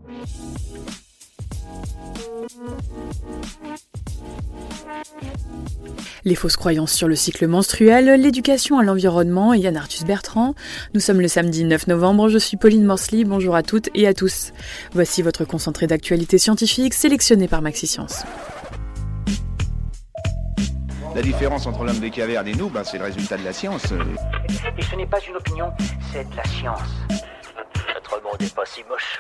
Les fausses croyances sur le cycle menstruel, l'éducation à l'environnement et Yann Arthus Bertrand. Nous sommes le samedi 9 novembre, je suis Pauline Morsley, bonjour à toutes et à tous. Voici votre concentré d'actualité scientifique sélectionné par Maxi Science. La différence entre l'homme des cavernes et nous, c'est le résultat de la science. Et ce n'est pas une opinion, c'est de la science. Notre monde n'est pas si moche.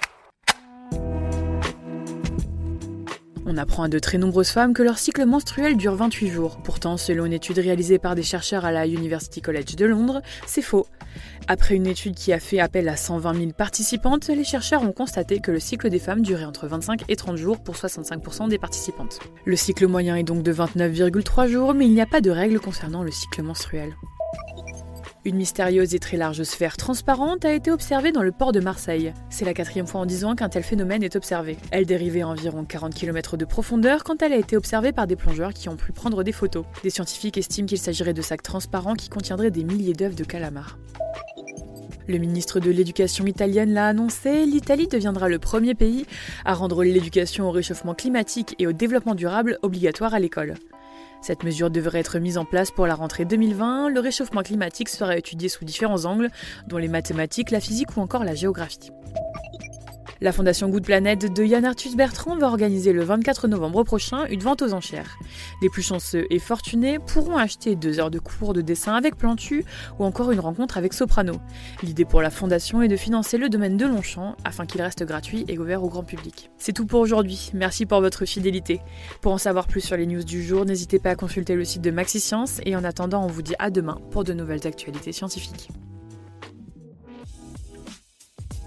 On apprend à de très nombreuses femmes que leur cycle menstruel dure 28 jours. Pourtant, selon une étude réalisée par des chercheurs à la University College de Londres, c'est faux. Après une étude qui a fait appel à 120 000 participantes, les chercheurs ont constaté que le cycle des femmes durait entre 25 et 30 jours pour 65% des participantes. Le cycle moyen est donc de 29,3 jours, mais il n'y a pas de règle concernant le cycle menstruel. Une mystérieuse et très large sphère transparente a été observée dans le port de Marseille. C'est la 4e fois en 10 ans qu'un tel phénomène est observé. Elle dérivait à environ 40 km de profondeur quand elle a été observée par des plongeurs qui ont pu prendre des photos. Des scientifiques estiment qu'il s'agirait de sacs transparents qui contiendraient des milliers d'œufs de calamars. Le ministre de l'Éducation italienne l'a annoncé, l'Italie deviendra le premier pays à rendre l'éducation au réchauffement climatique et au développement durable obligatoire à l'école. Cette mesure devrait être mise en place pour la rentrée 2020. Le réchauffement climatique sera étudié sous différents angles, dont les mathématiques, la physique ou encore la géographie. La Fondation Good Planet de Yann Arthus Bertrand va organiser le 24 novembre prochain une vente aux enchères. Les plus chanceux et fortunés pourront acheter 2 heures de cours de dessin avec Plantu ou encore une rencontre avec Soprano. L'idée pour la Fondation est de financer le domaine de Longchamp afin qu'il reste gratuit et ouvert au grand public. C'est tout pour aujourd'hui, merci pour votre fidélité. Pour en savoir plus sur les news du jour, n'hésitez pas à consulter le site de Maxi Science et en attendant, on vous dit à demain pour de nouvelles actualités scientifiques.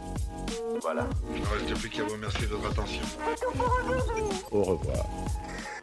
Voilà. Il ne reste plus qu'à vous remercier de votre attention. Au revoir.